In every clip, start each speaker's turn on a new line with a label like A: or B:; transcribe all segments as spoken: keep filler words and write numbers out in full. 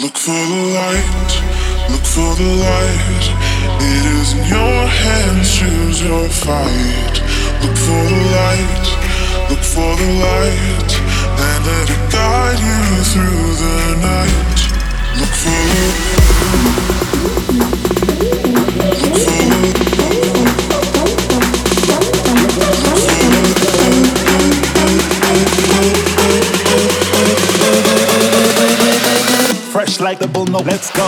A: Look for the light, look for the light. It is in your hands, choose your fight. Look for the light, look for the light, and let it guide you through the night. Look for the look for
B: fresh like the bull, no, let's go.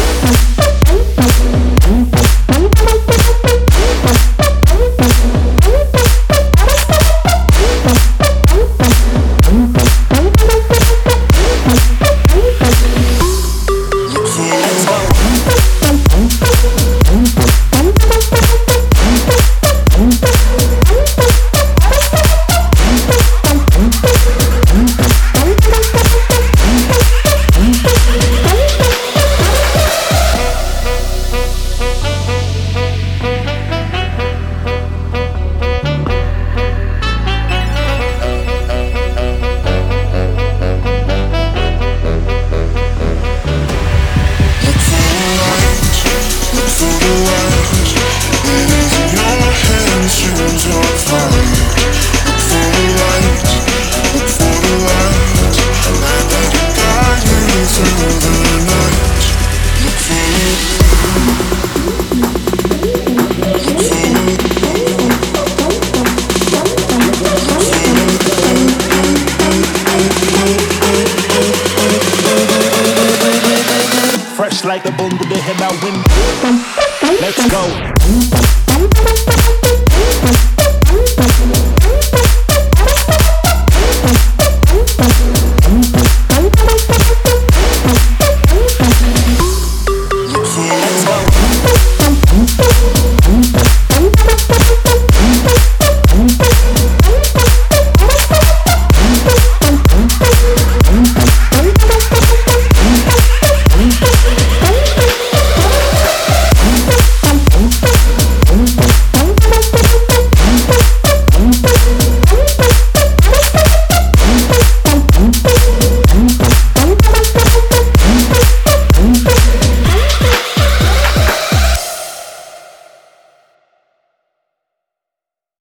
B: like the boom with the head out wind. Let's go.